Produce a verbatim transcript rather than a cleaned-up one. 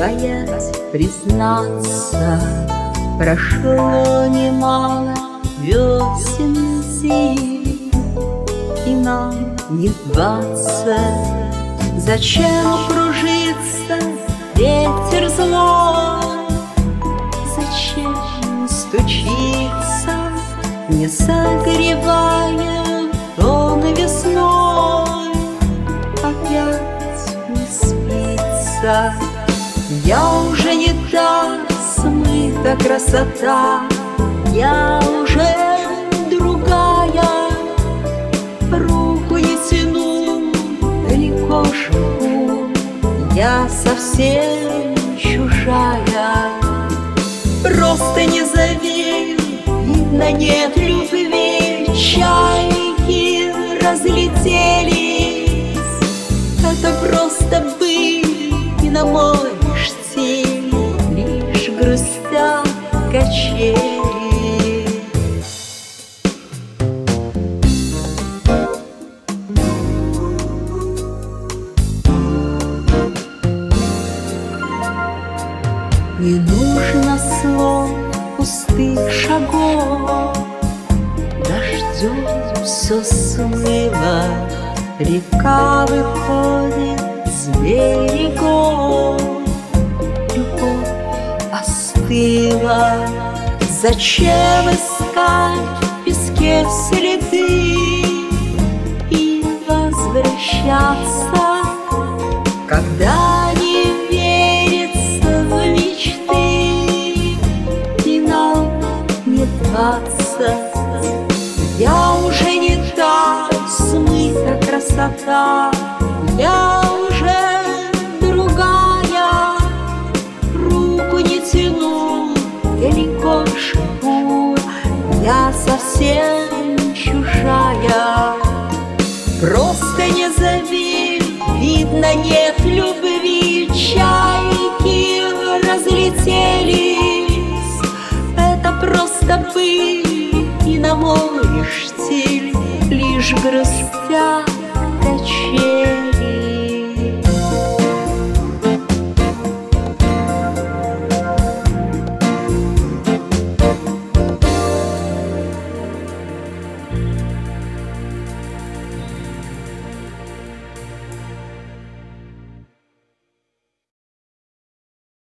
Боясь признаться, прошло немало весен зим, и нам не двадцать. Зачем кружится ветер злой? Зачем стучится, не согревая дом весной? Опять не спится. Я уже не та смыта красота, я уже другая. Руку не тяну, далеко живу, я совсем чужая. Просто не зови, видно, нет любви. Чайки разлетелись, это просто были и на мой штиль лишь грустят качели. Не нужно слов, пустых шагов, дождем все смыло, река выходит с берегов. Любовь остыла, зачем искать в песке следы и возвращаться, когда не верится в мечты, и нам не двадцать. Я уже не та смыта красота, я уже другая. Руку не тяну, далеко живу, я совсем чужая. Просто не зови, видно, нет любви. Чайки разлетелись, это просто были и на море штиль лишь грустят качели.